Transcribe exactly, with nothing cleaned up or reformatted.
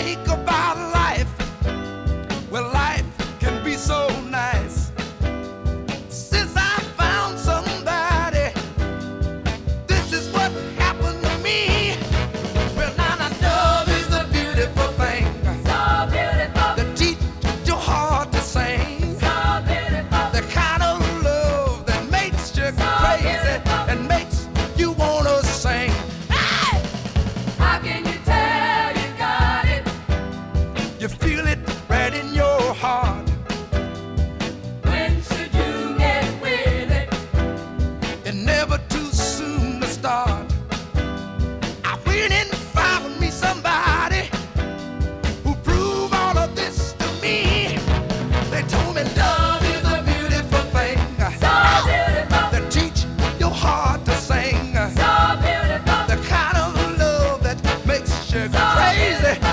think about life, well, life can be so nice. Since I found somebody, this is what happened to me. Well, now I love is a beautiful thing. So beautiful. To teach your heart to sing. So beautiful. The kind of love that makes you So crazy beautiful. and makes you wanna sing. Hey! How can you tell you got it? You feel it right in your heart. When should you get with it? And never too soon to start. I went and found me somebody who proved all of this to me. They told me love is a beautiful thing. So beautiful. To teach your heart to sing. So beautiful. The kind of love that makes you So crazy beautiful.